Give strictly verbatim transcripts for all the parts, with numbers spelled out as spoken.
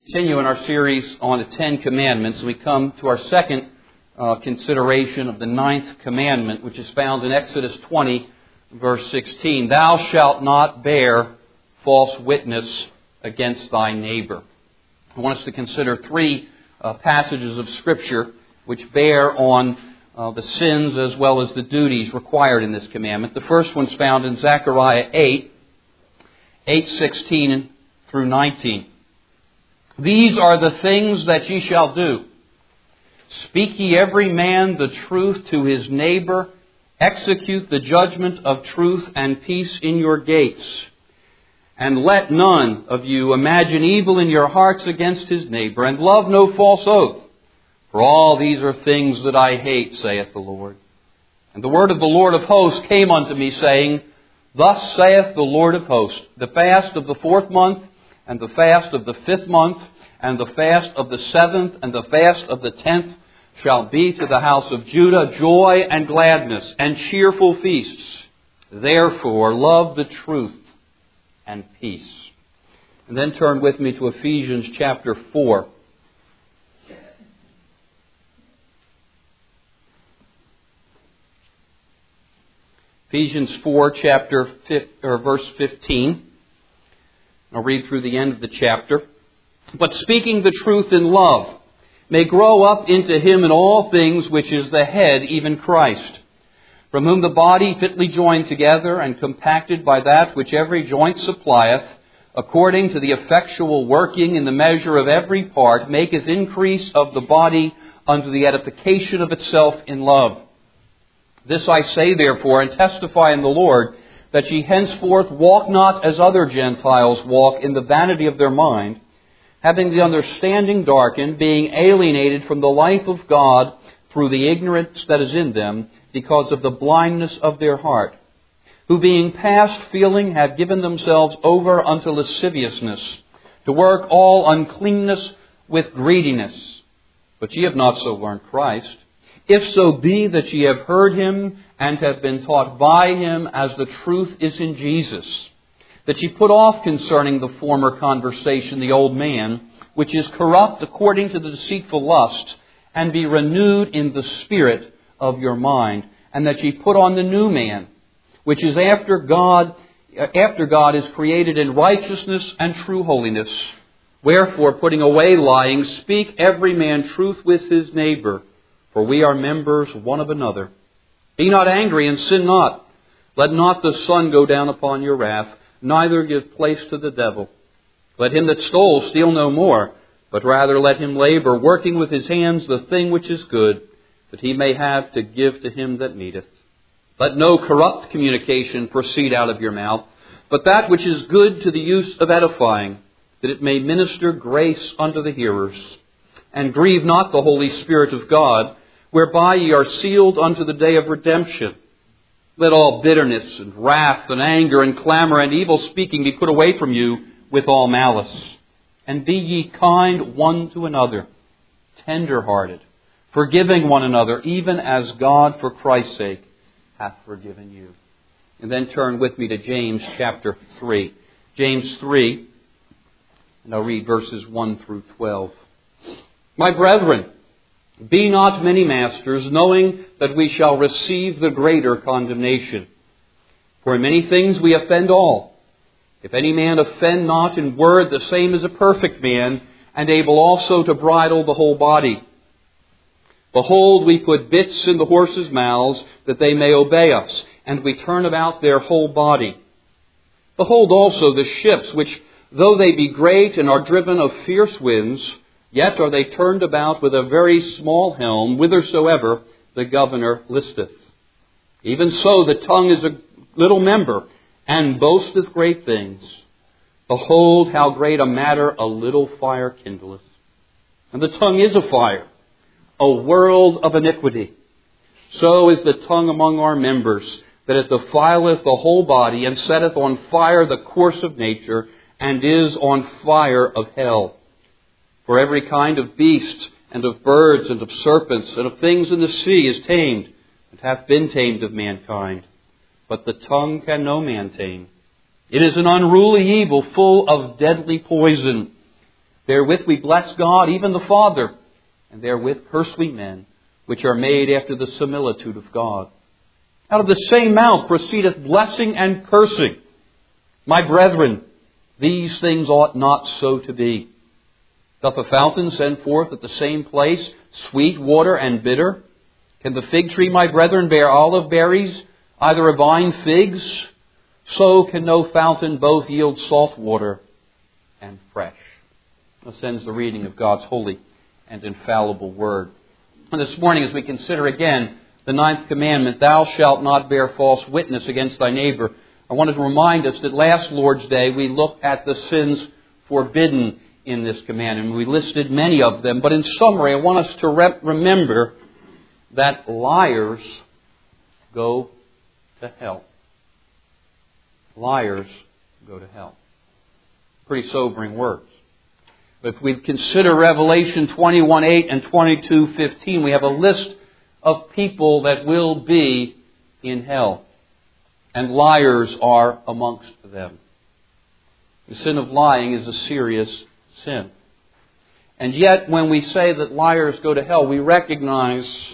Continue in our series on the Ten Commandments. We come to our second uh, consideration of the ninth commandment, which is found in Exodus twenty, verse sixteen. Thou shalt not bear false witness against thy neighbor. I want us to consider three uh, passages of Scripture which bear on uh, the sins as well as the duties required in this commandment. The first one's found in Zechariah eight, eight sixteen through nineteen. These are the things that ye shall do. Speak ye every man the truth to his neighbor. Execute the judgment of truth and peace in your gates. And let none of you imagine evil in your hearts against his neighbor, and love no false oath. For all these are things that I hate, saith the Lord. And the word of the Lord of hosts came unto me, saying, Thus saith the Lord of hosts, the fast of the fourth month, and the fast of the fifth month, and the fast of the seventh, and the fast of the tenth shall be to the house of Judah joy and gladness, and cheerful feasts. Therefore love the truth and peace. And then turn with me to Ephesians chapter four. Ephesians four, chapter or verse fifteen. I'll read through the end of the chapter. But speaking the truth in love, may grow up into him in all things which is the head, even Christ, from whom the body fitly joined together and compacted by that which every joint supplieth, according to the effectual working in the measure of every part, maketh increase of the body unto the edification of itself in love. This I say therefore, and testify in the Lord, that ye henceforth walk not as other Gentiles walk in the vanity of their mind, having the understanding darkened, being alienated from the life of God through the ignorance that is in them, because of the blindness of their heart, who being past feeling have given themselves over unto lasciviousness, to work all uncleanness with greediness. But ye have not so learned Christ. If so be that ye have heard him and have been taught by him, as the truth is in Jesus, that ye put off concerning the former conversation the old man, which is corrupt according to the deceitful lusts, and be renewed in the spirit of your mind, and that ye put on the new man, which is after God, after God is created in righteousness and true holiness. Wherefore, putting away lying, speak every man truth with his neighbor, for we are members one of another. Be not angry and sin not. Let not the sun go down upon your wrath, neither give place to the devil. Let him that stole steal no more, but rather let him labor, working with his hands the thing which is good, that he may have to give to him that needeth. Let no corrupt communication proceed out of your mouth, but that which is good to the use of edifying, that it may minister grace unto the hearers. And grieve not the Holy Spirit of God, whereby ye are sealed unto the day of redemption. Let all bitterness and wrath and anger and clamor and evil speaking be put away from you with all malice. And be ye kind one to another, tender-hearted, forgiving one another, even as God for Christ's sake hath forgiven you. And then turn with me to James chapter three. James three, and I'll read verses one through twelve. My brethren, be not many masters, knowing that we shall receive the greater condemnation. For in many things we offend all. If any man offend not in word, the same is a perfect man, and able also to bridle the whole body. Behold, we put bits in the horses' mouths, that they may obey us, and we turn about their whole body. Behold also the ships, which, though they be great and are driven of fierce winds, yet are they turned about with a very small helm, whithersoever the governor listeth. Even so the tongue is a little member, and boasteth great things. Behold, how great a matter a little fire kindleth. And the tongue is a fire, a world of iniquity. So is the tongue among our members, that it defileth the whole body, and setteth on fire the course of nature, and is on fire of hell. For every kind of beast, and of birds, and of serpents, and of things in the sea is tamed, and hath been tamed of mankind. But the tongue can no man tame. It is an unruly evil, full of deadly poison. Therewith we bless God, even the Father, and therewith curse we men, which are made after the similitude of God. Out of the same mouth proceedeth blessing and cursing. My brethren, these things ought not so to be. Doth a fountain send forth at the same place sweet water and bitter? Can the fig tree, my brethren, bear olive berries, either a vine figs? So can no fountain both yield salt water and fresh. This ends the reading of God's holy and infallible word. And this morning, as we consider again the ninth commandment, thou shalt not bear false witness against thy neighbor, I wanted to remind us that last Lord's Day we looked at the sins forbidden in this commandment. We listed many of them, but in summary, I want us to re- remember that liars go to hell. Liars go to hell. Pretty sobering words. But if we consider Revelation twenty-one eight and twenty-two fifteen, we have a list of people that will be in hell. And liars are amongst them. The sin of lying is a serious sin. And yet, when we say that liars go to hell, we recognize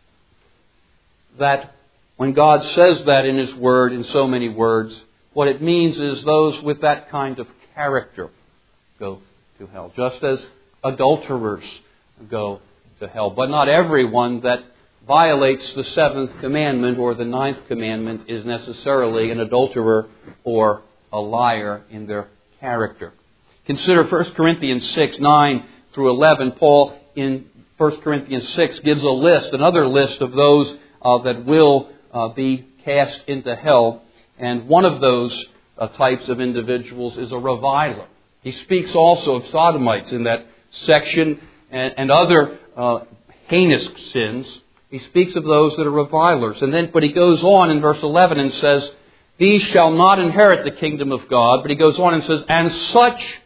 that when God says that in His Word, in so many words, what it means is those with that kind of character go to hell. Just as adulterers go to hell. But not everyone that violates the seventh commandment or the ninth commandment is necessarily an adulterer or a liar in their character. Consider First Corinthians six, nine through eleven. Paul in First Corinthians six gives a list, another list of those uh, that will uh, be cast into hell. And one of those uh, types of individuals is a reviler. He speaks also of sodomites in that section and, and other uh, heinous sins. He speaks of those that are revilers. And then, but he goes on in verse eleven and says, these shall not inherit the kingdom of God. But he goes on and says, and such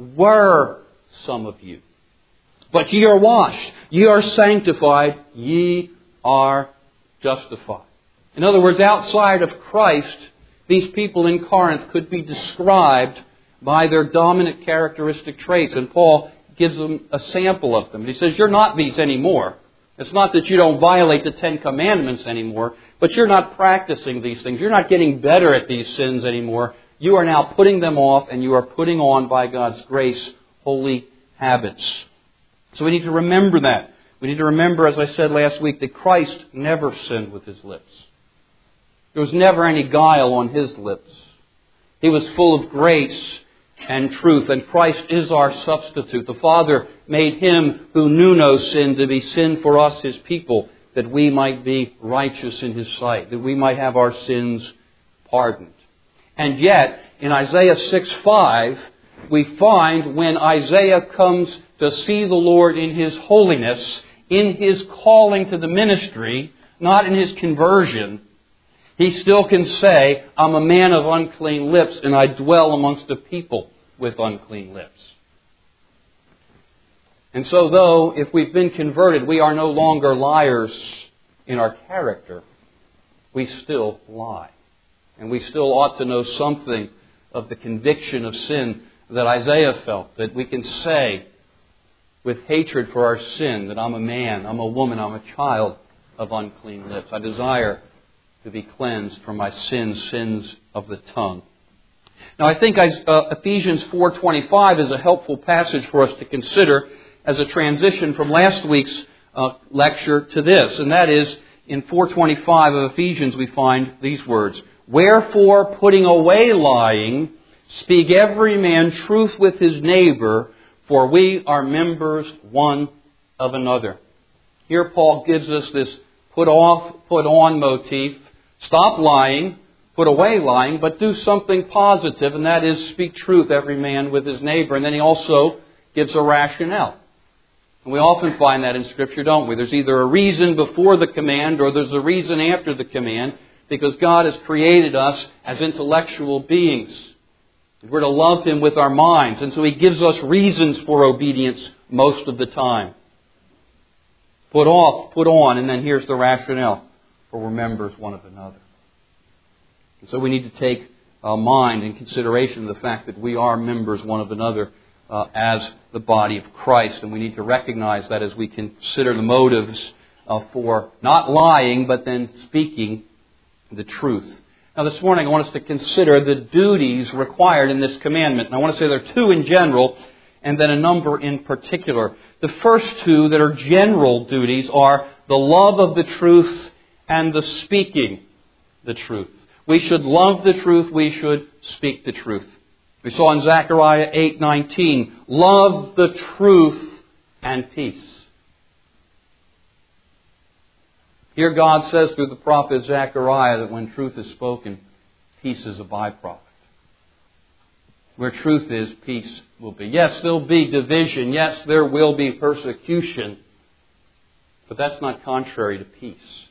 were some of you. But ye are washed, ye are sanctified, ye are justified. In other words, outside of Christ, these people in Corinth could be described by their dominant characteristic traits. And Paul gives them a sample of them. He says, you're not these anymore. It's not that you don't violate the Ten Commandments anymore, but you're not practicing these things. You're not getting better at these sins anymore. You are now putting them off, and you are putting on, by God's grace, holy habits. So we need to remember that. We need to remember, as I said last week, that Christ never sinned with His lips. There was never any guile on His lips. He was full of grace and truth, and Christ is our substitute. The Father made Him who knew no sin to be sin for us, His people, that we might be righteous in His sight, that we might have our sins pardoned. And yet, in Isaiah six five, we find when Isaiah comes to see the Lord in His holiness, in His calling to the ministry, not in His conversion, he still can say, I'm a man of unclean lips, and I dwell amongst a people with unclean lips. And so though, if we've been converted, we are no longer liars in our character, we still lie. And we still ought to know something of the conviction of sin that Isaiah felt, that we can say with hatred for our sin that I'm a man, I'm a woman, I'm a child of unclean lips. I desire to be cleansed from my sins, sins of the tongue. Now I think uh, Ephesians four twenty-five is a helpful passage for us to consider as a transition from last week's uh, lecture to this. And that is, in four twenty-five of Ephesians we find these words, wherefore, putting away lying, speak every man truth with his neighbor, for we are members one of another. Here Paul gives us this put off, put on motif. Stop lying, put away lying, but do something positive, and that is speak truth, every man with his neighbor. And then he also gives a rationale. And we often find that in Scripture, don't we? There's either a reason before the command or there's a reason after the command, because God has created us as intellectual beings. We're to love Him with our minds, and so He gives us reasons for obedience most of the time. Put off, put on, and then here's the rationale. For we're members one of another. And so we need to take uh, mind in consideration of the fact that we are members one of another uh, as the body of Christ. And we need to recognize that as we consider the motives uh, for not lying, but then speaking the truth. Now this morning I want us to consider the duties required in this commandment. And I want to say there are two in general, and then a number in particular. The first two that are general duties are the love of the truth and the speaking the truth. We should love the truth. We should speak the truth. We saw in Zechariah eight nineteen, love the truth and peace. Here God says through the prophet Zechariah that when truth is spoken, peace is a byproduct. Where truth is, peace will be. Yes, there'll be division. Yes, there will be persecution. But that's not contrary to peace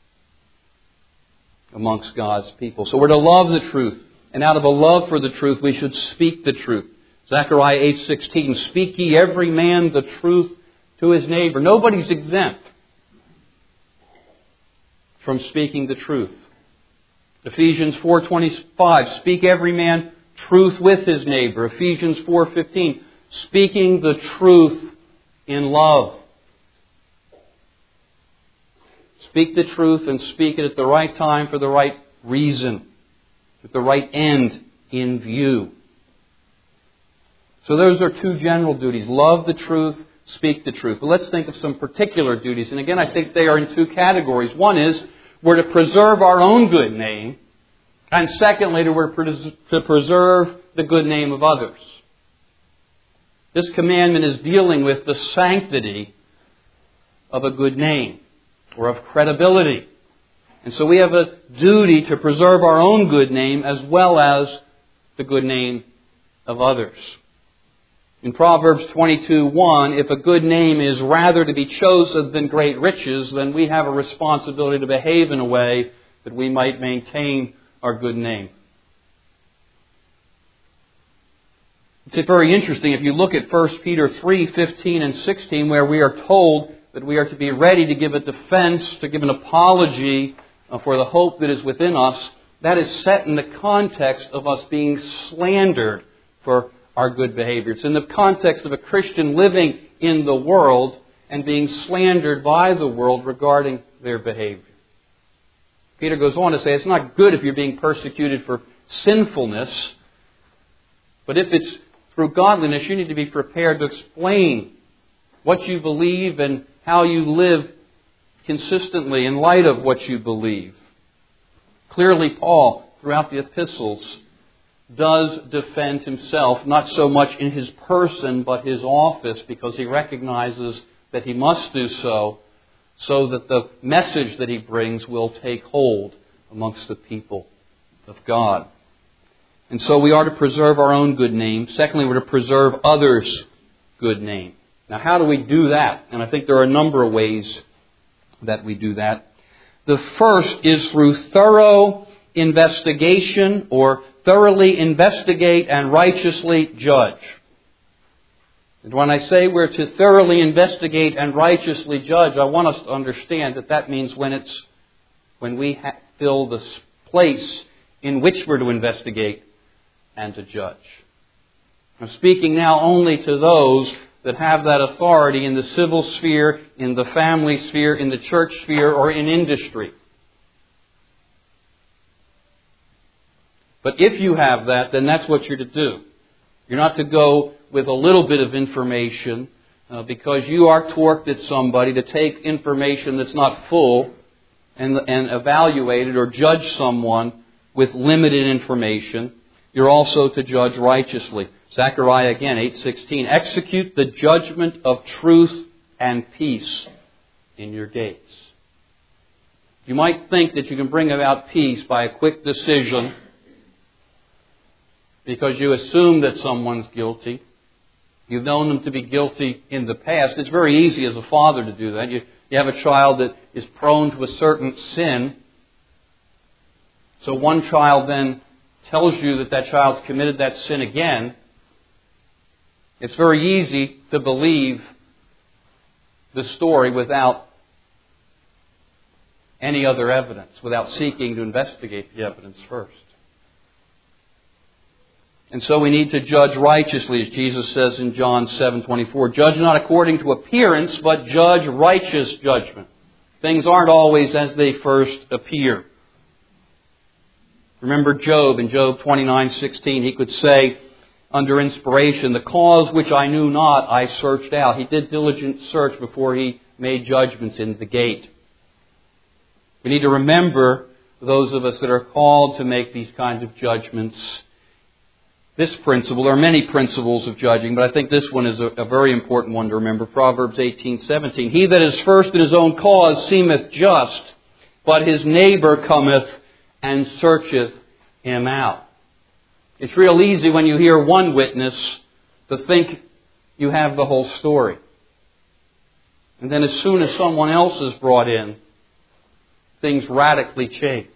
amongst God's people. So we're to love the truth. And out of a love for the truth, we should speak the truth. Zechariah eight sixteen, speak ye every man the truth to his neighbor. Nobody's exempt from speaking the truth. Ephesians four twenty-five, speak every man truth with his neighbor. Ephesians four fifteen, speaking the truth in love. Speak the truth and speak it at the right time for the right reason, with the right end in view. So those are two general duties. Love the truth, speak the truth. But let's think of some particular duties. And again, I think they are in two categories. One is we're to preserve our own good name. And secondly, we're to preserve the good name of others. This commandment is dealing with the sanctity of a good name or of credibility. And so we have a duty to preserve our own good name as well as the good name of others. In Proverbs twenty-two one, if a good name is rather to be chosen than great riches, then we have a responsibility to behave in a way that we might maintain our good name. It's very interesting if you look at First Peter three fifteen and sixteen, where we are told that we are to be ready to give a defense, to give an apology for the hope that is within us. That is set in the context of us being slandered for our good behavior. It's in the context of a Christian living in the world and being slandered by the world regarding their behavior. Peter goes on to say it's not good if you're being persecuted for sinfulness, but if it's through godliness, you need to be prepared to explain what you believe and how you live consistently in light of what you believe. Clearly, Paul, throughout the epistles, does defend himself, not so much in his person, but his office, because he recognizes that he must do so, so that the message that he brings will take hold amongst the people of God. And so we are to preserve our own good name. Secondly, we're to preserve others' good name. Now, how do we do that? And I think there are a number of ways that we do that. The first is through thorough investigation, or thoroughly investigate and righteously judge. And when I say we're to thoroughly investigate and righteously judge, I want us to understand that that means when it's when we ha- fill the place in which we're to investigate and to judge. I'm speaking now only to those that have that authority in the civil sphere, in the family sphere, in the church sphere, or in industry. But if you have that, then that's what you're to do. You're not to go with a little bit of information uh, because you are torqued at somebody to take information that's not full and, and evaluate it or judge someone with limited information. You're also to judge righteously. Zechariah again, eight sixteen, execute the judgment of truth and peace in your gates. You might think that you can bring about peace by a quick decision because you assume that someone's guilty. You've known them to be guilty in the past. It's very easy as a father to do that. You, you have a child that is prone to a certain sin. So one child then tells you that that child's committed that sin again. It's very easy to believe the story without any other evidence, without seeking to investigate the evidence first. And so we need to judge righteously, as Jesus says in John seven twenty-four. Judge not according to appearance, but judge righteous judgment. Things aren't always as they first appear. Remember Job in Job twenty-nine sixteen. He could say under inspiration, the cause which I knew not I searched out. He did diligent search before he made judgments in the gate. We need to remember, those of us that are called to make these kinds of judgments, this principle. There are many principles of judging, but I think this one is a, a very important one to remember. Proverbs eighteen seventeen. He that is first in his own cause seemeth just, but his neighbor cometh and searcheth him out. It's real easy when you hear one witness to think you have the whole story. And then as soon as someone else is brought in, things radically change.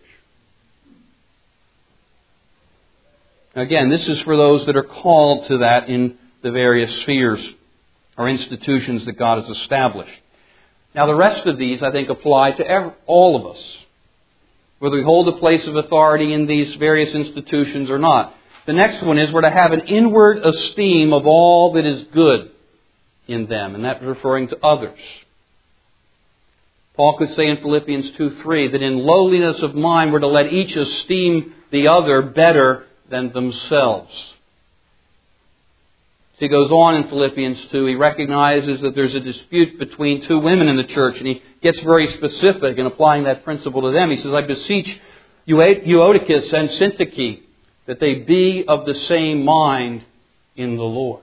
Again, this is for those that are called to that in the various spheres or institutions that God has established. Now, the rest of these, I think, apply to every, all of us, whether we hold a place of authority in these various institutions or not. The next one is we're to have an inward esteem of all that is good in them, and that's referring to others. Paul could say in Philippians two three that in lowliness of mind we're to let each esteem the other better than themselves. So he goes on in Philippians two, he recognizes that there's a dispute between two women in the church, and he gets very specific in applying that principle to them. He says, I beseech Eutychus and Syntyche that they be of the same mind in the Lord.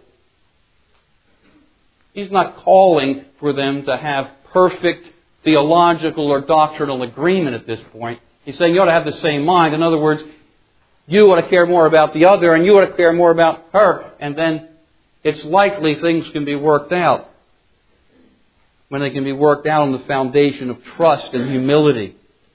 He's not calling for them to have perfect theological or doctrinal agreement at this point. He's saying you ought to have the same mind. In other words, you ought to care more about the other, and you ought to care more about her. And then it's likely things can be worked out. When they can be worked out on the foundation of trust and humility.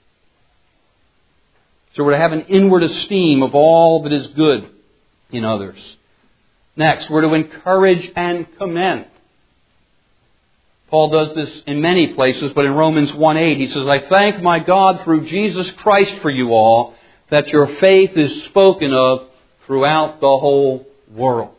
So we're to have an inward esteem of all that is good in others. Next, we're to encourage and commend. Paul does this in many places, but in Romans one eight he says, I thank my God through Jesus Christ for you all, that your faith is spoken of throughout the whole world.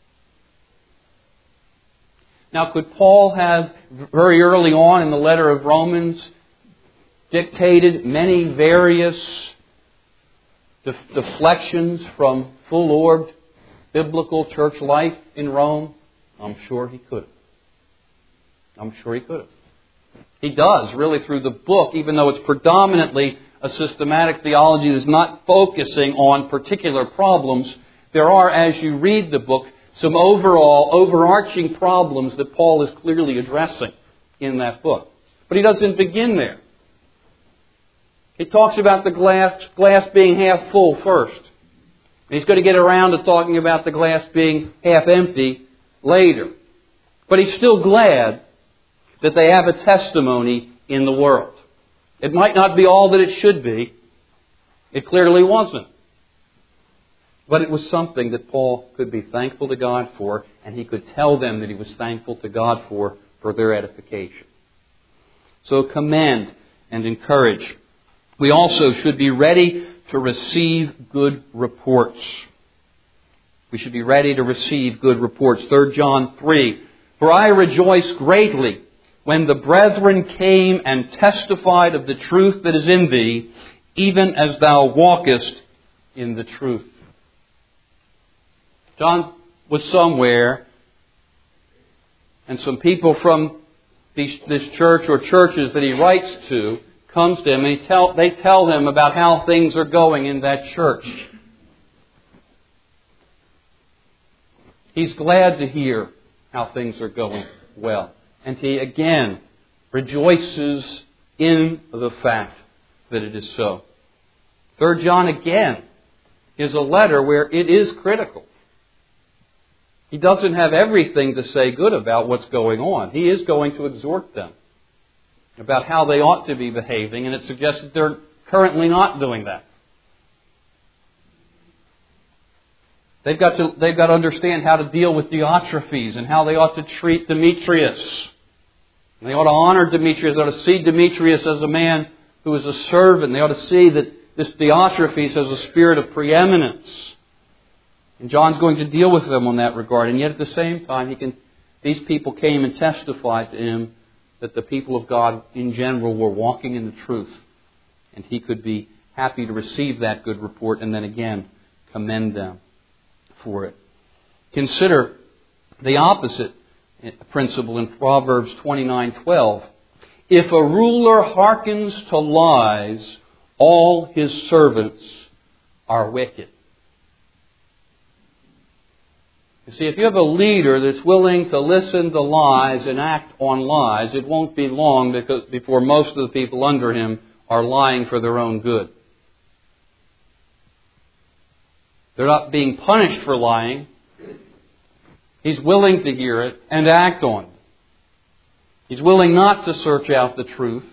Now, could Paul have very early on in the letter of Romans dictated many various def- deflections from full-orbed biblical church life in Rome? I'm sure he could have. I'm sure he could have. He does, really, through the book, even though it's predominantly a systematic theology that's not focusing on particular problems. There are, as you read the book, some overall, overarching problems that Paul is clearly addressing in that book. But he doesn't begin there. He talks about the glass, glass being half full first. And he's going to get around to talking about the glass being half empty later. But he's still glad that they have a testimony in the world. It might not be all that it should be. It clearly wasn't. But it was something that Paul could be thankful to God for, and he could tell them that he was thankful to God for, for their edification. So commend and encourage. We also should be ready to receive good reports. We should be ready to receive good reports. Third John three. For I rejoice greatly when the brethren came and testified of the truth that is in thee, even as thou walkest in the truth. John was somewhere, and some people from this church or churches that he writes to comes to him, and he tell, they tell him about how things are going in that church. He's glad to hear how things are going well. And he again rejoices in the fact that it is so. Third John again is a letter where it is critical. He doesn't have everything to say good about what's going on. He is going to exhort them about how they ought to be behaving, and it suggests that they're currently not doing that. They've got to, they've got to understand how to deal with Diotrephes and how they ought to treat Demetrius. And they ought to honor Demetrius. They ought to see Demetrius as a man who is a servant. They ought to see that this Diotrephes has a spirit of preeminence And John's going to deal with them on that regard. And yet at the same time, he can, these people came and testified to him that the people of God in general were walking in the truth. And he could be happy to receive that good report and then again commend them for it. Consider the opposite principle in Proverbs twenty-nine twelve. If a ruler hearkens to lies, all his servants are wicked. You see, if you have a leader that's willing to listen to lies and act on lies, it won't be long because before most of the people under him are lying for their own good. They're not being punished for lying. He's willing to hear it and act on it. He's willing not to search out the truth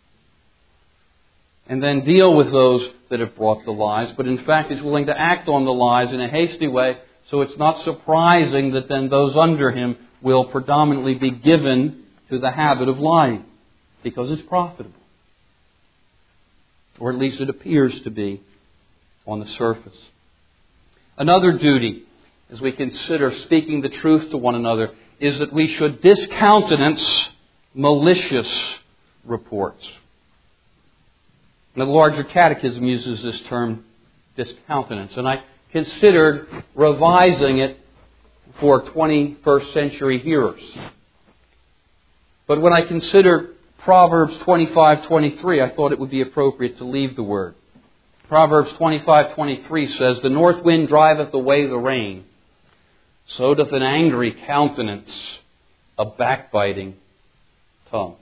and then deal with those that have brought the lies, but in fact he's willing to act on the lies in a hasty way. So it's not surprising that then those under him will predominantly be given to the habit of lying because it's profitable. Or at least it appears to be on the surface. Another duty, as we consider speaking the truth to one another, is that we should discountenance malicious reports. And the larger catechism uses this term, discountenance. And I considered revising it for twenty-first century hearers. But when I considered Proverbs twenty-five twenty-three, I thought it would be appropriate to leave the word. Proverbs twenty-five twenty-three says, "The north wind driveth away the rain, so doth an angry countenance a backbiting tongue."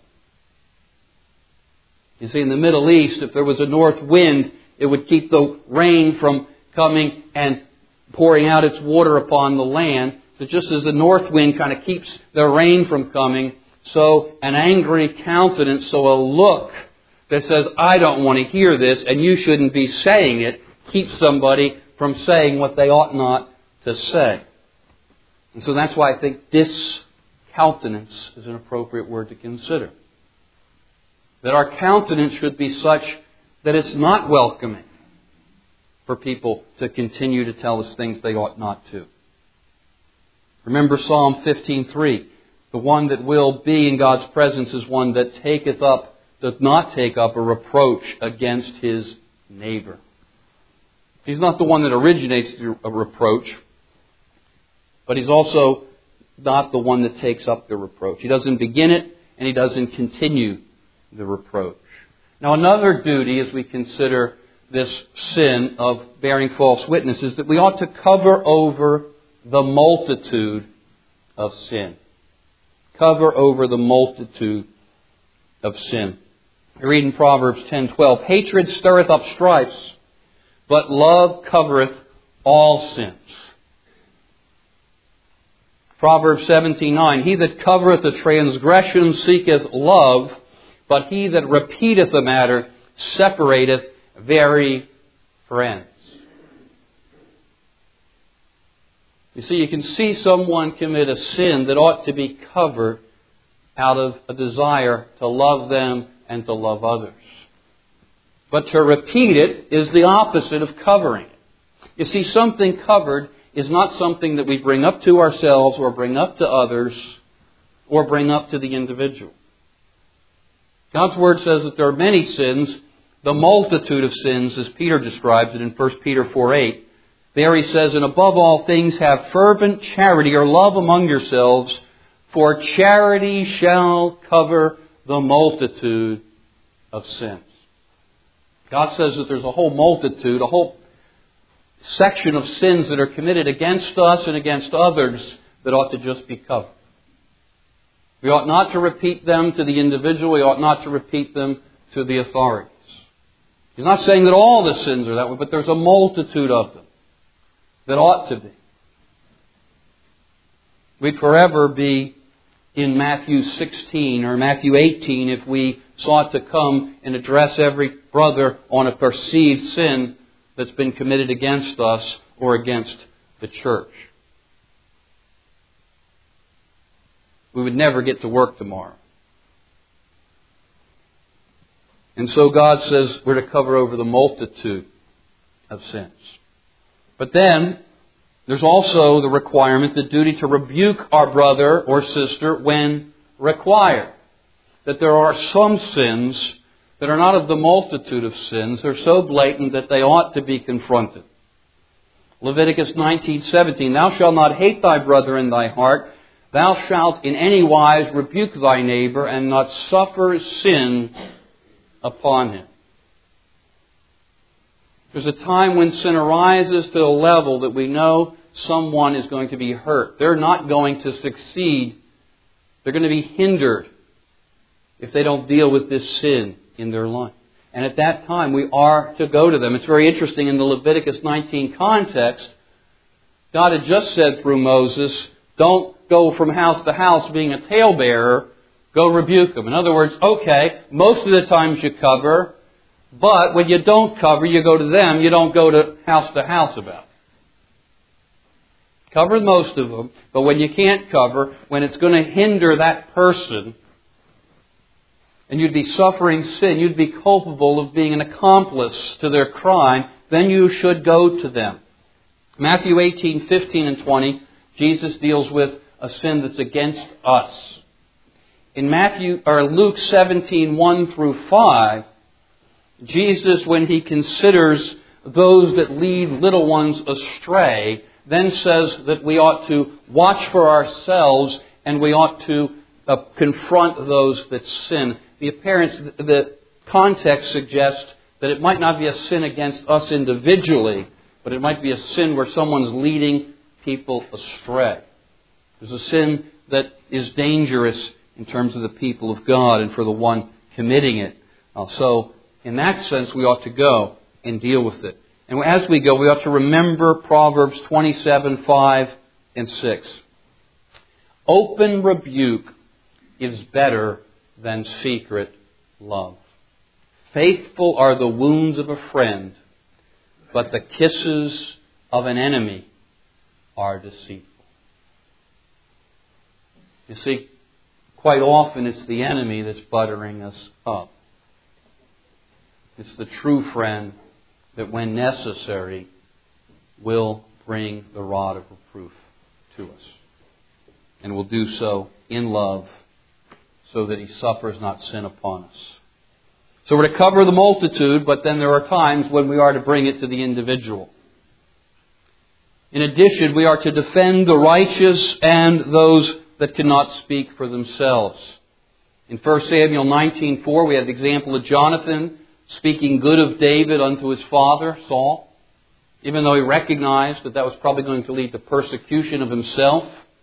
You see, in the Middle East, if there was a north wind, it would keep the rain from coming and pouring out its water upon the land. So just as the north wind kind of keeps the rain from coming, so an angry countenance, so a look that says, I don't want to hear this and you shouldn't be saying it, keeps somebody from saying what they ought not to say. And so that's why I think discountenance is an appropriate word to consider. That our countenance should be such that it's not welcoming for people to continue to tell us things they ought not to. Remember Psalm fifteen three. The one that will be in God's presence is one that taketh up, doth not take up a reproach against his neighbor. He's not the one that originates a reproach, but he's also not the one that takes up the reproach. He doesn't begin it, and he doesn't continue the reproach. Now, another duty as we consider this sin of bearing false witness is that we ought to cover over the multitude of sin. Cover over the multitude of sin. We read in Proverbs ten twelve, "Hatred stirreth up strifes, but love covereth all sins." Proverbs seventeen nine, "He that covereth a transgression seeketh love, but he that repeateth a matter separateth very friends." You see, you can see someone commit a sin that ought to be covered out of a desire to love them and to love others. But to repeat it is the opposite of covering it. You see, something covered is not something that we bring up to ourselves or bring up to others or bring up to the individual. God's Word says that there are many sins, the multitude of sins, as Peter describes it in First Peter four eight. There he says, "And above all things have fervent charity," or love among yourselves, "for charity shall cover the multitude of sins." God says that there's a whole multitude, a whole section of sins that are committed against us and against others that ought to just be covered. We ought not to repeat them to the individual. We ought not to repeat them to the authorities. He's not saying that all the sins are that way, but there's a multitude of them that ought to be. We'd forever be in Matthew sixteen or Matthew eighteen if we sought to come and address every brother on a perceived sin that's been committed against us or against the church. We would never get to work tomorrow. And so God says we're to cover over the multitude of sins. But then, There's also the requirement, the duty to rebuke our brother or sister when required. That there are some sins that are not of the multitude of sins. They're so blatant that they ought to be confronted. Leviticus nineteen seventeen, Thou shalt not hate thy brother in thy heart. Thou shalt in any wise rebuke thy neighbor and not suffer sin upon him. There's a time when sin arises to a level that we know someone is going to be hurt. They're not going to succeed. They're going to be hindered if they don't deal with this sin in their life. And at that time, we are to go to them. It's very interesting in the Leviticus nineteen context. God had just said through Moses, don't go from house to house being a talebearer. Go rebuke them. In other words, okay, most of the times you cover, but when you don't cover, you go to them. You don't go to house to house about it. Cover most of them, but when you can't cover, when it's going to hinder that person, and you'd be suffering sin, you'd be culpable of being an accomplice to their crime, then you should go to them. Matthew eighteen, fifteen and twenty, Jesus deals with a sin that's against us. In Matthew or Luke seventeen, one through five, Jesus, when he considers those that lead little ones astray, then says that we ought to watch for ourselves and we ought to uh, confront those that sin. The appearance, the context suggests that it might not be a sin against us individually, but it might be a sin where someone's leading people astray. There's a sin that is dangerous in terms of the people of God and for the one committing it. Uh, so, in that sense, we ought to go and deal with it. And as we go, we ought to remember Proverbs twenty-seven, five and six. Open rebuke is better than secret love. Faithful are the wounds of a friend, but the kisses of an enemy are deceitful. You see, quite often it's the enemy that's buttering us up. It's the true friend that, when necessary, will bring the rod of reproof to us. And will do so in love, so that he suffers not sin upon us. So we're to cover the multitude, but then there are times when we are to bring it to the individual. In addition, we are to defend the righteous and those that cannot speak for themselves. In First Samuel nineteen four, we have the example of Jonathan speaking good of David unto his father, Saul, even though he recognized that that was probably going to lead to persecution of himself.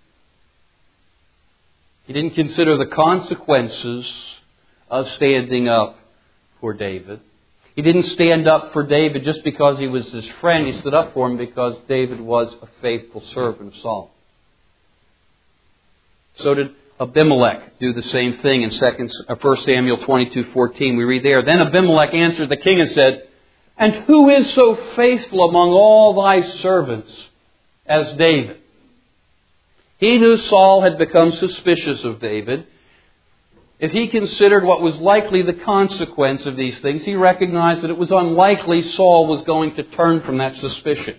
He didn't consider the consequences of standing up for David. He didn't stand up for David just because he was his friend. He stood up for him because David was a faithful servant of Saul. So did Abimelech do the same thing in First Samuel twenty-two fourteen. We read there, Then Abimelech answered the king and said, And who is so faithful among all thy servants as David? He knew Saul had become suspicious of David. If he considered what was likely the consequence of these things, he recognized that it was unlikely Saul was going to turn from that suspicion.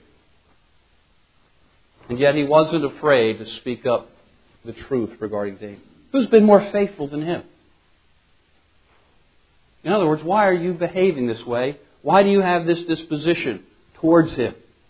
And yet he wasn't afraid to speak up the truth regarding David. Who's been more faithful than him? In other words, why are you behaving this way? Why do you have this disposition towards him?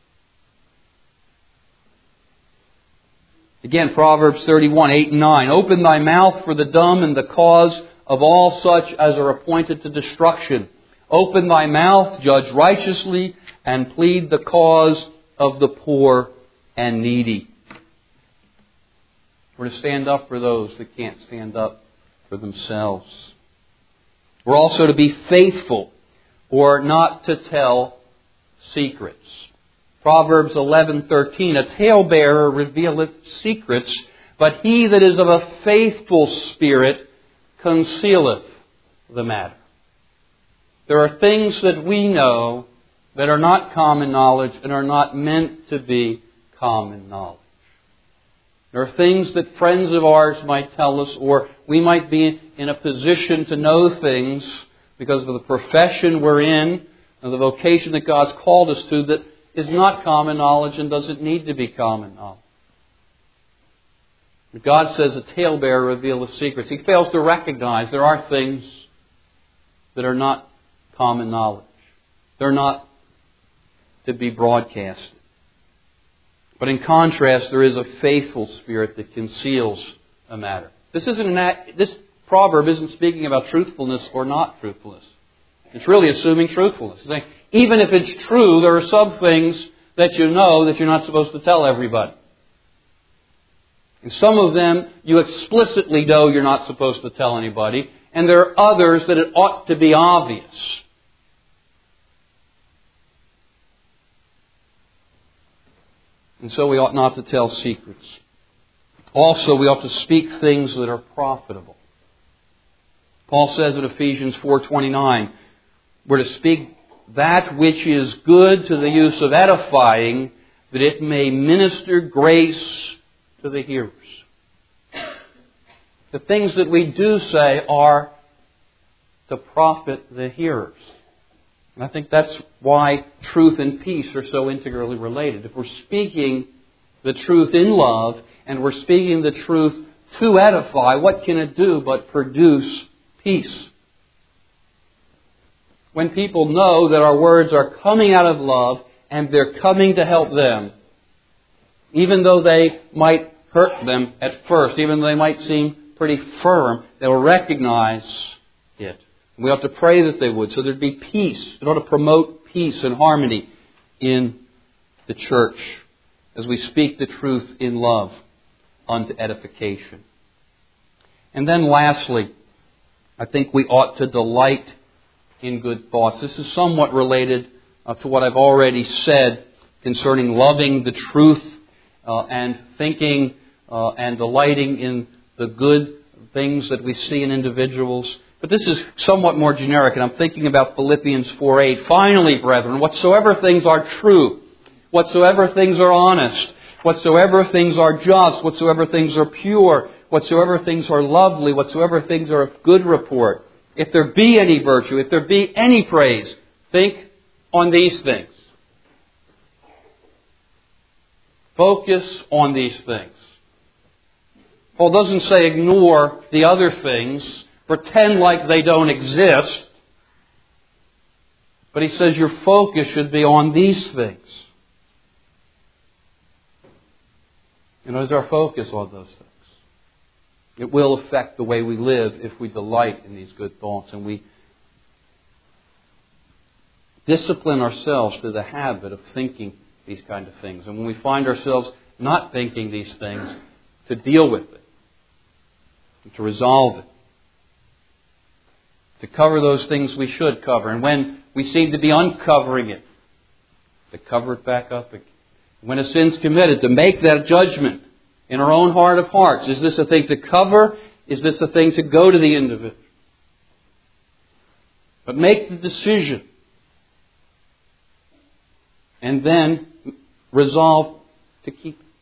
Again, Proverbs thirty-one, eight and nine. Open thy mouth for the dumb and the cause of all such as are appointed to destruction. Open thy mouth, judge righteously, and plead the cause of the poor and needy. We're to stand up for those that can't stand up for themselves. We're also to be faithful, or not to tell secrets. Proverbs eleven thirteen, A talebearer revealeth secrets, but he that is of a faithful spirit concealeth the matter. There are things that we know that are not common knowledge and are not meant to be common knowledge. There are things that friends of ours might tell us, or we might be in a position to know things because of the profession we're in and the vocation that God's called us to, that is not common knowledge and doesn't need to be common knowledge. God says a talebearer revealeth secrets. He fails to recognize there are things that are not common knowledge. They're not to be broadcast. But in contrast, there is a faithful spirit that conceals a matter. This isn't an act, this proverb isn't speaking about truthfulness or not truthfulness. It's really assuming truthfulness. It's saying, even if it's true, there are some things that you know that you're not supposed to tell everybody. And some of them you explicitly know you're not supposed to tell anybody. And there are others that it ought to be obvious. And so we ought not to tell secrets. Also, we ought to speak things that are profitable. Paul says in Ephesians four twenty-nine, we're to speak that which is good to the use of edifying, that it may minister grace to the hearers. The things that we do say are to profit the hearers. And I think that's why truth and peace are so integrally related. If we're speaking the truth in love, and we're speaking the truth to edify, what can it do but produce peace? When people know that our words are coming out of love, and they're coming to help them, even though they might hurt them at first, even though they might seem pretty firm, they'll recognize it. We ought to pray that they would, so there'd be peace. It ought to promote peace and harmony in the church as we speak the truth in love unto edification. And then lastly, I think we ought to delight in good thoughts. This is somewhat related uh, to what I've already said concerning loving the truth uh, and thinking uh, and delighting in the good things that we see in individuals. But this is somewhat more generic, and I'm thinking about Philippians four eight. Finally, brethren, whatsoever things are true, whatsoever things are honest, whatsoever things are just, whatsoever things are pure, whatsoever things are lovely, whatsoever things are of good report, if there be any virtue, if there be any praise, think on these things. Focus on these things. Paul doesn't say ignore the other things, pretend like they don't exist. But he says your focus should be on these things. And is our focus on those things? It will affect the way we live if we delight in these good thoughts and we discipline ourselves to the habit of thinking these kind of things. And when we find ourselves not thinking these things, to deal with it, to resolve it, to cover those things we should cover. And when we seem to be uncovering it, to cover it back up again. When a sin's committed, to make that judgment in our own heart of hearts. Is this a thing to cover? Is this a thing to go to the individual? But make the decision. And then resolve to keep it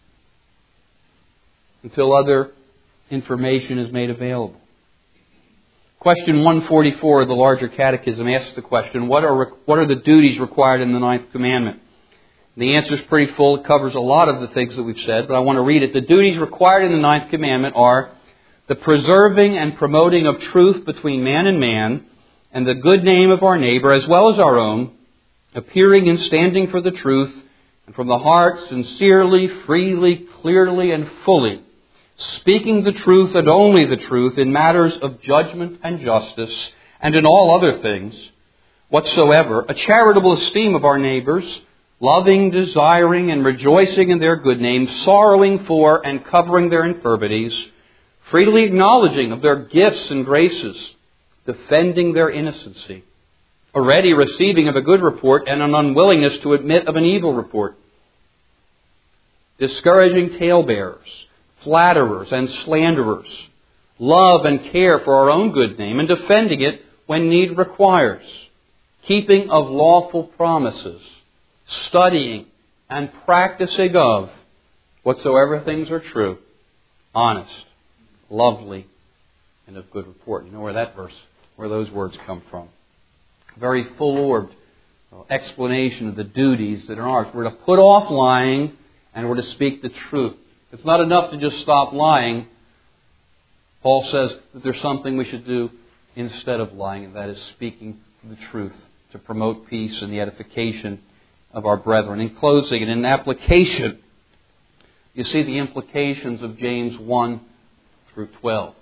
until other information is made available. Question one forty-four of the larger catechism asks the question, what are, what are the duties required in the ninth commandment? The answer is pretty full. It covers a lot of the things that we've said, but I want to read it. The duties required in the ninth commandment are the preserving and promoting of truth between man and man, and the good name of our neighbor as well as our own, appearing and standing for the truth, and from the heart sincerely, freely, clearly, and fully, speaking the truth and only the truth in matters of judgment and justice, and in all other things whatsoever, a charitable esteem of our neighbors, loving, desiring, and rejoicing in their good name, sorrowing for and covering their infirmities, freely acknowledging of their gifts and graces, defending their innocency, a ready receiving of a good report and an unwillingness to admit of an evil report, discouraging talebearers, flatterers, and slanderers, love and care for our own good name, and defending it when need requires, keeping of lawful promises, studying and practicing of whatsoever things are true, honest, lovely, and of good report. You know where that verse, where those words come from. Very full-orbed explanation of the duties that are ours. We're to put off lying and we're to speak the truth. It's not enough to just stop lying. Paul says that there's something we should do instead of lying, and that is speaking the truth to promote peace and the edification of our brethren. In closing and in application, you see the implications of James one through twelve.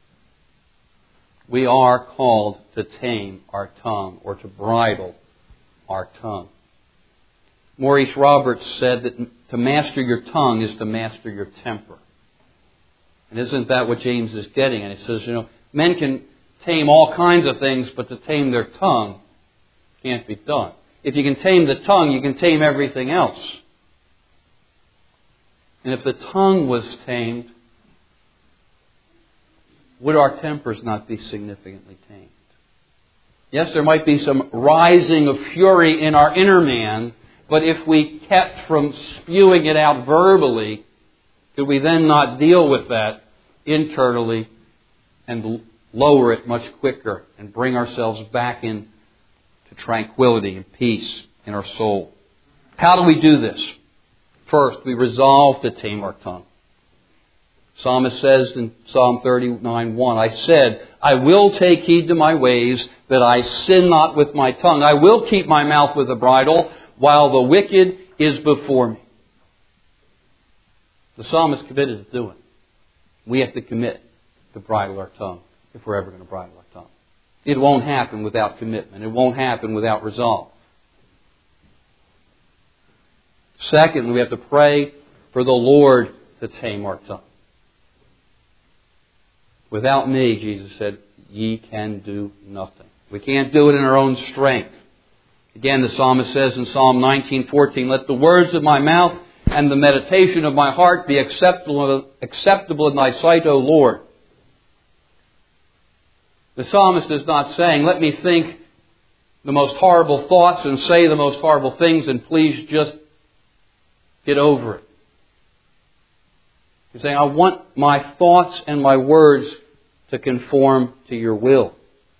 We are called to tame our tongue or to bridle our tongue. Maurice Roberts said that to master your tongue is to master your temper. And isn't that what James is getting at? He says, you know, men can tame all kinds of things, but to tame their tongue can't be done. If you can tame the tongue, you can tame everything else. And if the tongue was tamed, would our tempers not be significantly tamed? Yes, there might be some rising of fury in our inner man, but if we kept from spewing it out verbally, could we then not deal with that internally and lower it much quicker and bring ourselves back into tranquility and peace in our soul? How do we do this? First, we resolve to tame our tongue. Psalmist says in Psalm thirty-nine one, I said, I will take heed to my ways, that I sin not with my tongue. I will keep my mouth with a bridle, while the wicked is before me. The psalmist committed to doing it. We have to commit to bridle our tongue if we're ever going to bridle our tongue. It won't happen without commitment. It won't happen without resolve. Secondly, we have to pray for the Lord to tame our tongue. Without me, Jesus said, ye can do nothing. We can't do it in our own strength. Again, the psalmist says in Psalm nineteen fourteen, let the words of my mouth and the meditation of my heart be acceptable, acceptable in thy sight, O Lord. The psalmist is not saying, let me think the most horrible thoughts and say the most horrible things and please just get over it. He's saying, I want my thoughts and my words to conform to your will.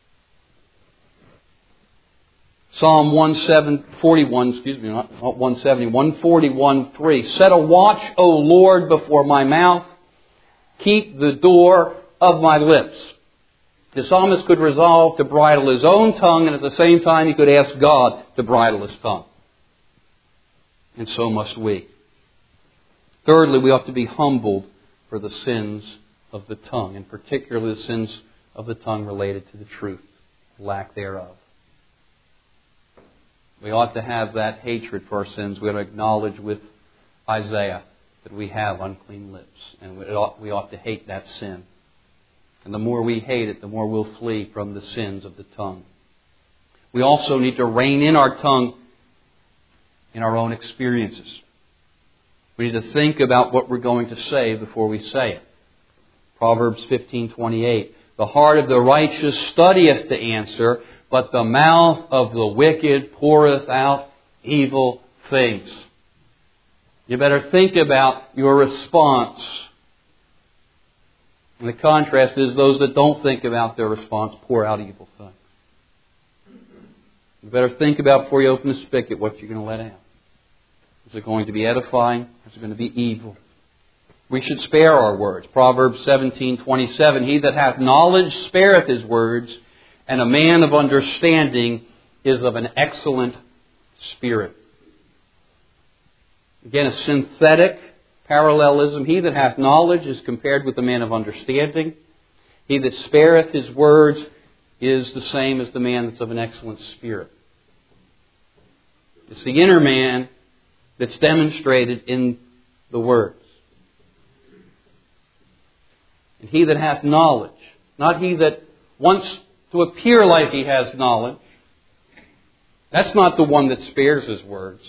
Psalm one forty-one, excuse me, not one seventy, one forty-one three. Set a watch, O Lord, before my mouth. Keep the door of my lips. The psalmist could resolve to bridle his own tongue, and at the same time he could ask God to bridle his tongue. And so must we. Thirdly, we ought to be humbled for the sins of the tongue, and particularly the sins of the tongue related to the truth, lack thereof. We ought to have that hatred for our sins. We ought to acknowledge with Isaiah that we have unclean lips, and we ought, we ought to hate that sin. And the more we hate it, the more we'll flee from the sins of the tongue. We also need to rein in our tongue in our own experiences. We need to think about what we're going to say before we say it. Proverbs fifteen twenty-eight. The heart of the righteous studieth to answer, but the mouth of the wicked poureth out evil things. You better think about your response. And the contrast is those that don't think about their response pour out evil things. You better think about before you open the spigot what you're going to let out. Is it going to be edifying? Is it going to be evil? We should spare our words. Proverbs seventeen twenty-seven. He that hath knowledge spareth his words, and a man of understanding is of an excellent spirit. Again, a synthetic parallelism. He that hath knowledge is compared with the man of understanding. He that spareth his words is the same as the man that's of an excellent spirit. It's the inner man that's demonstrated in the words. And he that hath knowledge, not he that wants to appear like he has knowledge. That's not the one that spares his words.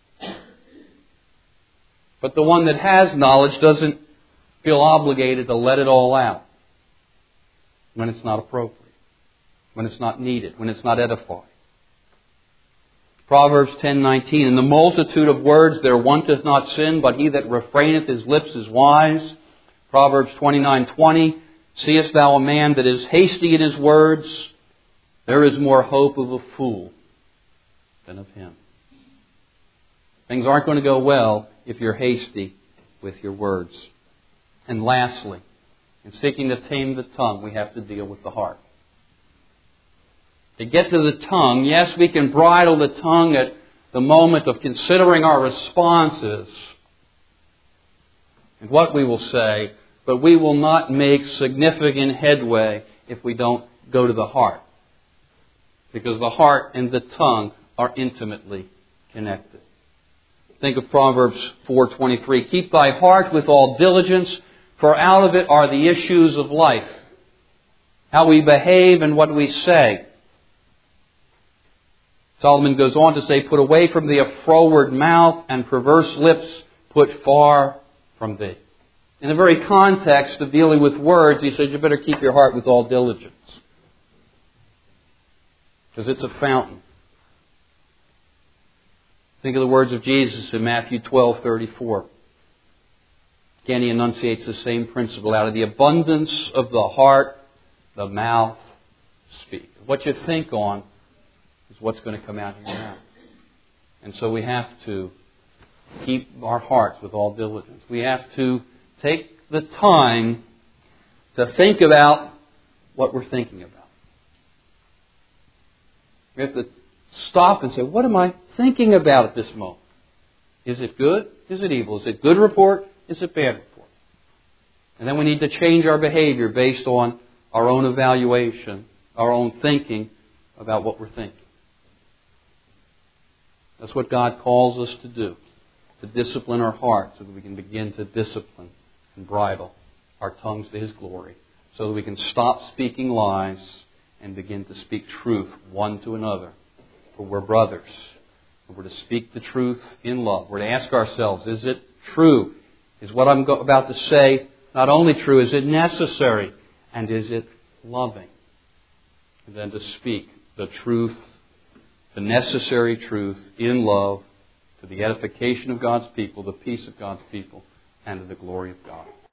But the one that has knowledge doesn't feel obligated to let it all out when it's not appropriate, when it's not needed, when it's not edifying. Proverbs ten nineteen. In the multitude of words there wanteth not sin, but he that refraineth his lips is wise. Proverbs twenty-nine twenty. Seest thou a man that is hasty in his words? There is more hope of a fool than of Him. Things aren't going to go well if you're hasty with your words. And lastly, in seeking to tame the tongue, we have to deal with the heart. To get to the tongue, yes, we can bridle the tongue at the moment of considering our responses and what we will say, but we will not make significant headway if we don't go to the heart. Because the heart and the tongue are intimately connected. Think of Proverbs four twenty-three. Keep thy heart with all diligence, for out of it are the issues of life. How we behave and what we say. Solomon goes on to say, put away from thee a froward mouth, and perverse lips put far from thee. In the very context of dealing with words, he says you better keep your heart with all diligence. Because it's a fountain. Think of the words of Jesus in Matthew twelve thirty-four. Again, he enunciates the same principle. Out of the abundance of the heart, the mouth speaks. What you think on is what's going to come out of your mouth. And so we have to keep our hearts with all diligence. We have to take the time to think about what we're thinking about. We have to stop and say, what am I thinking about at this moment? Is it good? Is it evil? Is it good report? Is it bad report? And then we need to change our behavior based on our own evaluation, our own thinking about what we're thinking. That's what God calls us to do, to discipline our hearts so that we can begin to discipline and bridle our tongues to His glory, so that we can stop speaking lies and begin to speak truth one to another. For we're brothers. And we're to speak the truth in love. We're to ask ourselves, is it true? Is what I'm go- about to say not only true, is it necessary? And is it loving? And then to speak the truth, the necessary truth in love to the edification of God's people, the peace of God's people, and to the glory of God.